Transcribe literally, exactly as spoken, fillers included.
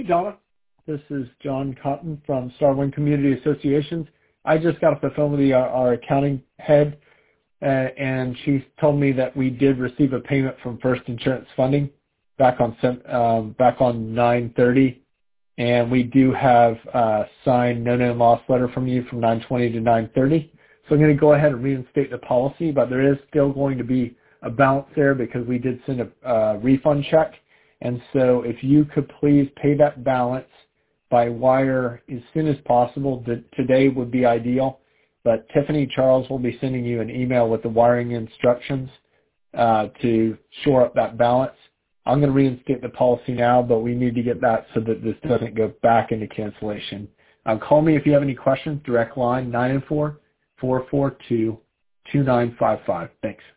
Donna. This is John Cotton from Starwind Community Associations. I just got off the phone with the, our, our accounting head, uh, and she told me that we did receive a payment from First Insurance Funding back on um, back on nine thirty, and we do have a signed no known loss letter from you from nine twenty to nine thirty. So I'm going to go ahead and reinstate the policy, but there is still going to be a balance there because we did send a uh, refund check. And so if you could please pay that balance by wire as soon as possible, today would be ideal. But Tiffany Charles will be sending you an email with the wiring instructions uh, to shore up that balance. I'm going to reinstate the policy now, but we need to get that so that this doesn't go back into cancellation. Um, call me if you have any questions. Direct line nine four, four four two, two nine five five. Thanks.